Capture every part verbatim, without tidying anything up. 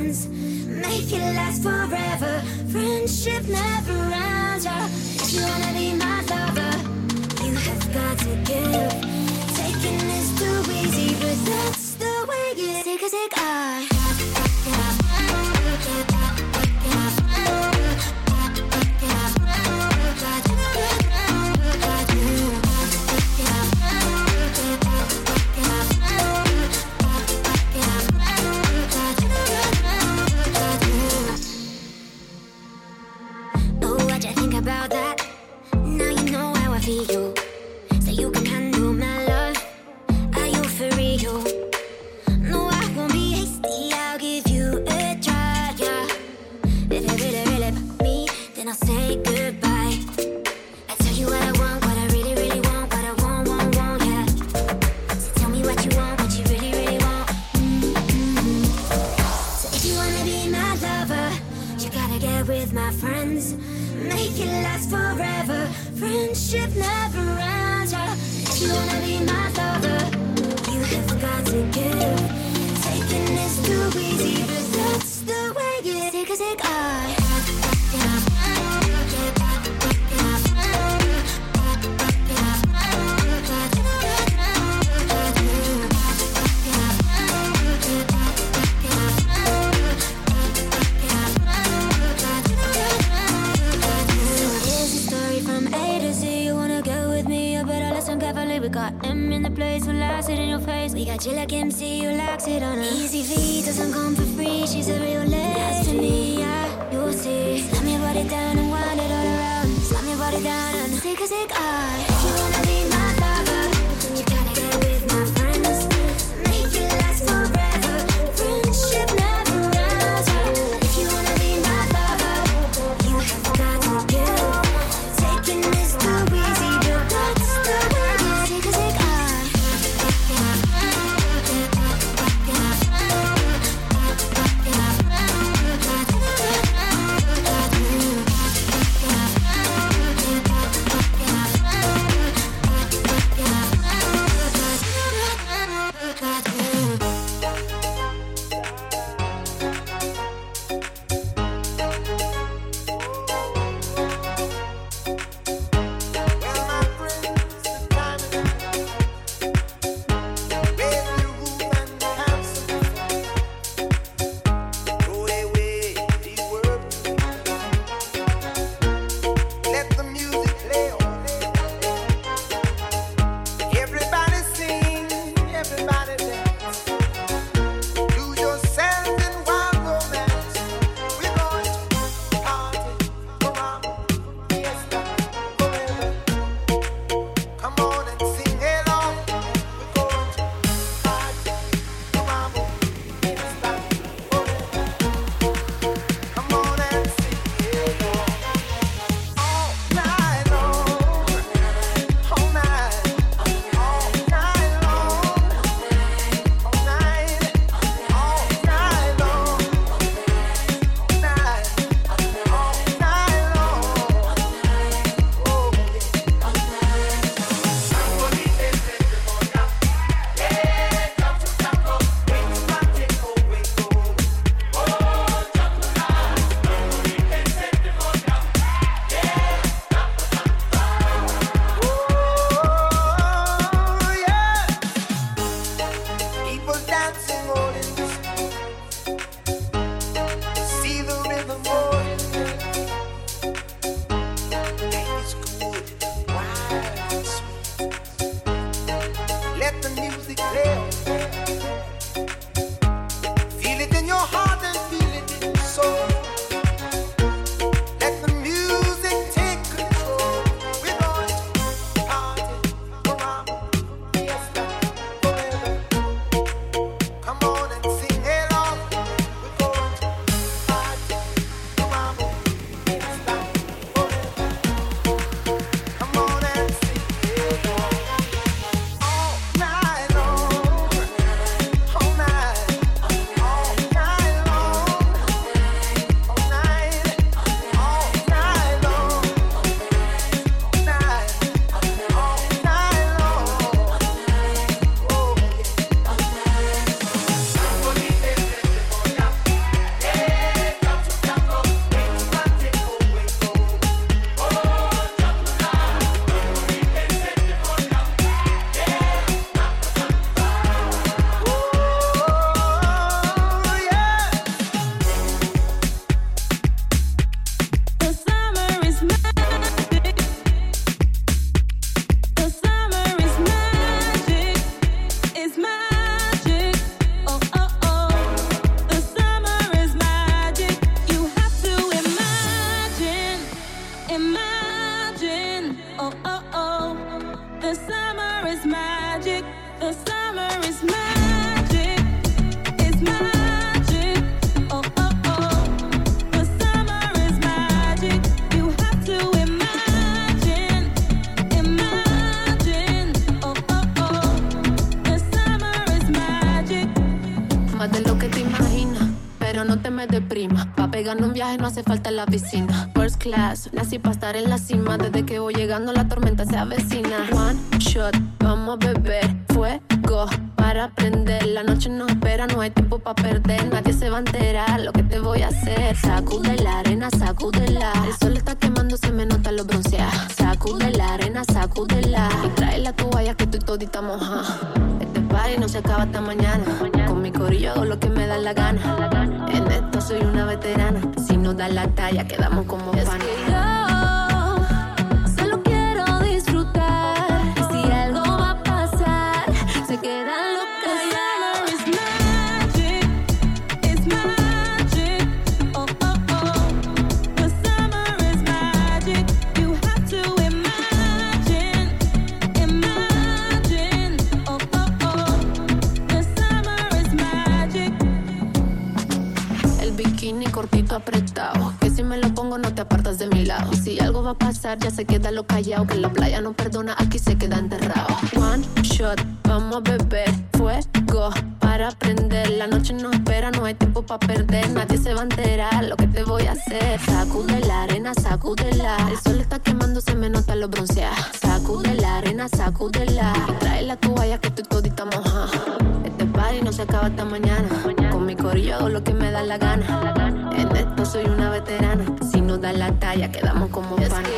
friends. Make it last forever. Friendship never ends. If you wanna be my lover, you have got to give. Taking is too easy, but that's the way it is. Take a take I. About that, now you know how I feel. So you can handle my love. Are you for real? No, I won't be hasty. I'll give you a try. Yeah. If it really, really bug me, then I'll say goodbye. I tell you what I want, what I really, really want, what I want, want, want, yeah. So tell me what you want, what you really, really want. Mm-hmm. So if you wanna be my lover, you gotta get with my friends. Make it last forever. Friendship never ends. If you wanna be my lover, you have got to give. Taking is too easy, but that's the way it is. Take a take I. We got M in the place, we'll last it in your face. We got you like M C, you likes it on us. Easy V doesn't come for free, she's a real destiny, yeah, you'll see. Slam your body down and wind it all around. Slam your body down and take a take I. If you wanna be my lover, you gotta get with my friends. Make it last forever. Friendship never ends. If you wanna be my lover, you have got to give. Taking is too easy, but that's the way. The summer is magic. The summer is magic. It's magic. Oh, oh, oh. The summer is magic. You have to imagine. Imagine. Oh, oh, oh. The summer is magic. Más de lo que te imaginas, pero no te me deprimas. Pa' pegarnos un viaje no hace falta la piscina. First class, nací pa' estar en la cima. Desde que voy llegando la tormenta se avecina. One shot, vamos a beber fuego para prender. La noche nos espera, no hay tiempo pa' perder. Nadie se va a enterar lo que te voy a hacer. Sacude la arena, sacúdela. El sol está quemando, se me nota los bronceados. Sacude la arena, sacúdela. Y trae la toalla que estoy todita moja. Este party no se acaba hasta mañana. Con mi corillo hago lo que me da la gana. En esto soy una veterana. Si no da la talla, quedamos como panas. Solo quiero disfrutar. Y si algo va a pasar, se quedan locas. The summer is magic. It's magic. Oh, oh, oh. The summer is magic. You have to imagine. Imagine. Oh, oh, oh. The summer is magic. El bikini cortito apretado, que si me lo pongo no te apartas de mi lado. Si algo va a pasar ya se queda lo callado, que la playa no perdona, aquí se queda enterrado. One shot, vamos a beber fuego para prender. La noche nos espera, no hay tiempo pa' perder. Nadie se va a enterar lo que te voy a hacer. Sacude la arena, sacúdela. El sol está quemando, se me nota los bronceados. Sacude la arena, sacúdela. Y trae la toalla que estoy todita moja. Este party no se acaba hasta mañana. Con mi corillo hago lo que me da la gana. En esto soy una veterana. Si no da la talla, quedamos como panas.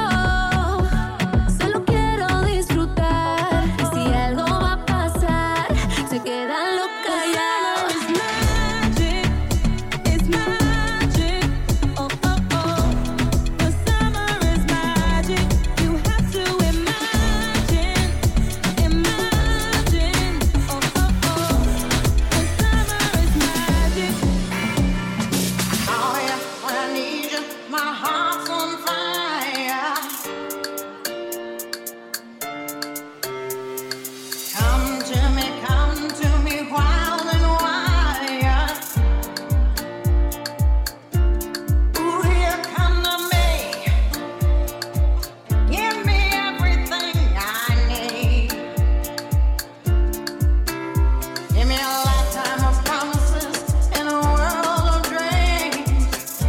Solo quiero disfrutar. Y si algo va a pasar, se quedan locas. It's magic. It's magic. Oh, oh, oh. The summer is magic. You have to imagine. Imagine. Oh, oh, oh. The summer is magic. Oh yeah, when I need you, my heart's on fire. Come to me, come to me, wild and wild. Ooh, here come to me. Give me everything I need. Give me a lifetime of promises in a world of dreams.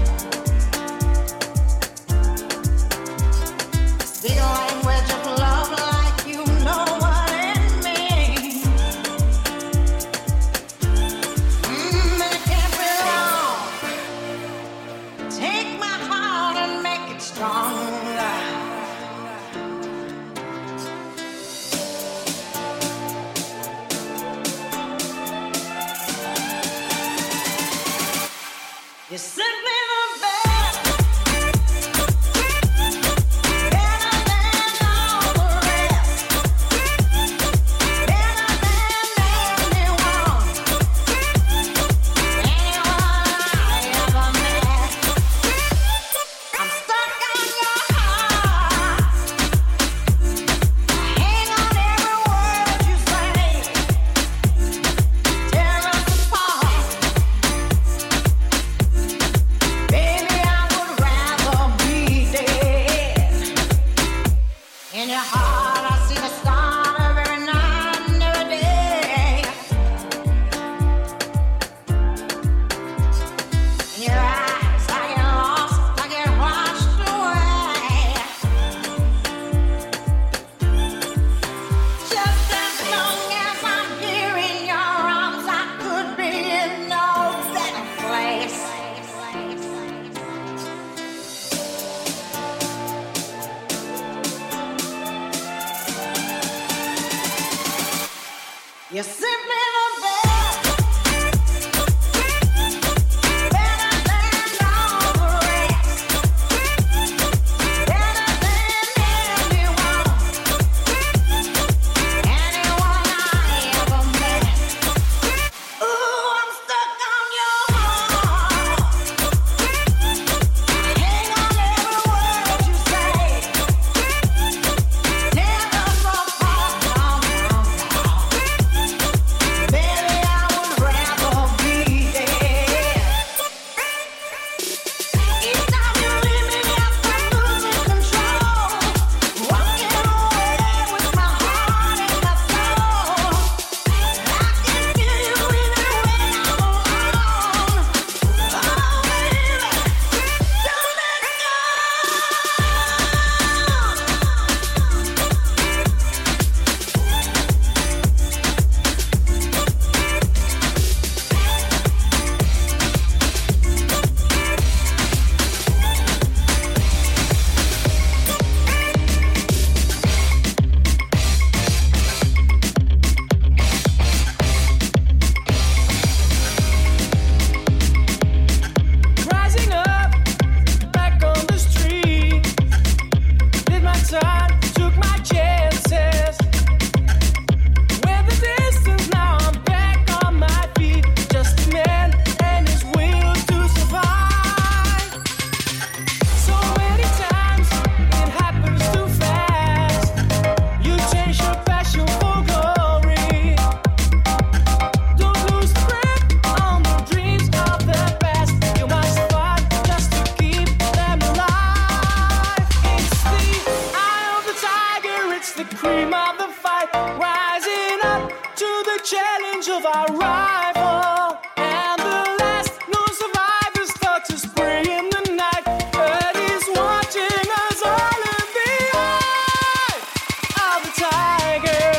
Speak a language of love like you know what it means. Mmm, and it can't be wrong. Take my heart and make it stronger. You're simply the best. Better than all the rest. Better than anyone. Anyone I ever met. I'm stuck on your heart. I hang on every word you say. Tear us apart. Baby, I would rather be dead. In your heart, I see the star every night and every day. In your eyes, I get lost, I get washed away. Just as long as I'm here in your arms, I could be in no better place. You're simply the best. Better than all the rest. Better than anyone. Anyone I ever met. Ooh, I'm stuck on your heart. Hang on every word you say. Never it's the cream of the fight, rising up to the challenge of our rival. And the last known survivor starts to spray in the night, but he's watching us all in the eye of the tiger.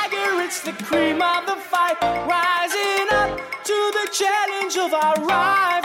Cream of the fight, rising up to the challenge of our rival.